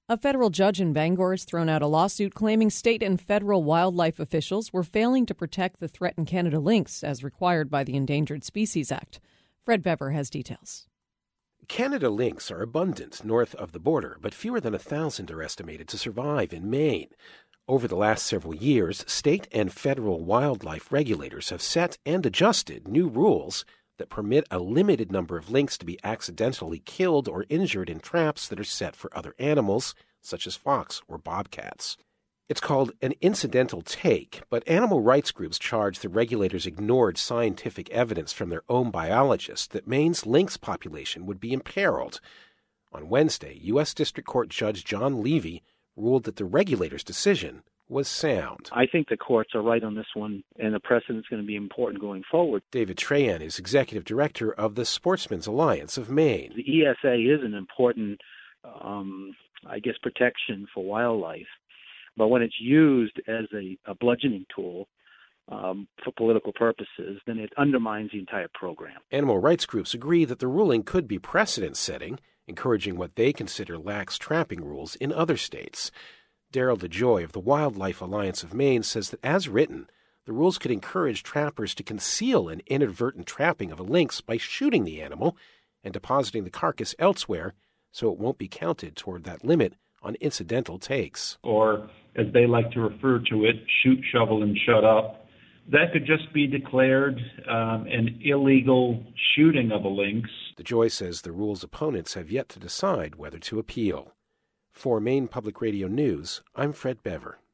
A federal judge in Bangor has thrown out a lawsuit claiming state and federal wildlife officials were failing to protect the threatened Canada lynx as required by the Endangered Species Act. Fred Bever has details. Canada lynx are abundant north of the border, but fewer than 1,000 are estimated to survive in Maine. Over the last several years, state and federal wildlife regulators have set and adjusted new rules that permit a limited number of lynx to be accidentally killed or injured in traps that are set for other animals, such as fox or bobcats. It's called an incidental take, but animal rights groups charge the regulators ignored scientific evidence from their own biologists that Maine's lynx population would be imperiled. On Wednesday, U.S. District Court Judge John Levy ruled that the regulators' decision was sound. I think the courts are right on this one, and the precedent's going to be important going forward. David Trahan is executive director of the Sportsmen's Alliance of Maine. The ESA is an important, protection for wildlife, but when it's used as a bludgeoning tool for political purposes, then it undermines the entire program. Animal rights groups agree that the ruling could be precedent-setting, encouraging what they consider lax trapping rules in other states. Daryl DeJoy of the Wildlife Alliance of Maine says that as written, the rules could encourage trappers to conceal an inadvertent trapping of a lynx by shooting the animal and depositing the carcass elsewhere so it won't be counted toward that limit on incidental takes. Or, as they like to refer to it, shoot, shovel, and shut up. That could just be declared an illegal shooting of a lynx. DeJoy says the rule's opponents have yet to decide whether to appeal. For Maine Public Radio News, I'm Fred Bever.